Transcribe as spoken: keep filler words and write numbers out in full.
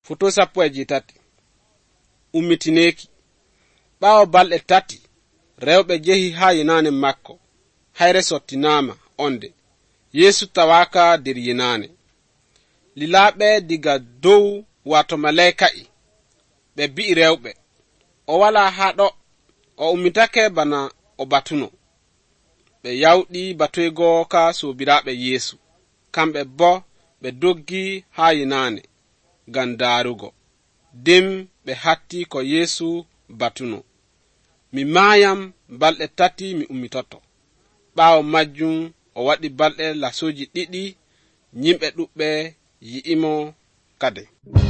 Foto sappo e jeetati. Ummitineeki. Ɓaawo balɗe tati rewɓe jehi haa yinaane makko. Hayre sottinaama onde. Yeesu tawaaka der yinaane. Lilaaɓe diga dow wato malaika'i ɓe bi'i rewɓe, o wala haa ɗo, o ummitake bana o batuno. Ɓe yawɗi batoygo ka soobiraaɓe Yeesu. Kamɓe bo ɓe doggi haa yinaane ngam daarugo. Dim ɓe hatti ko Yeesu batuno. Mi maayam balɗe tati mi ummitoto. Ɓaawo majjum o waɗi balɗe lasooji ɗiɗi, yimɓe ɗuɓɓe yi'imo kade.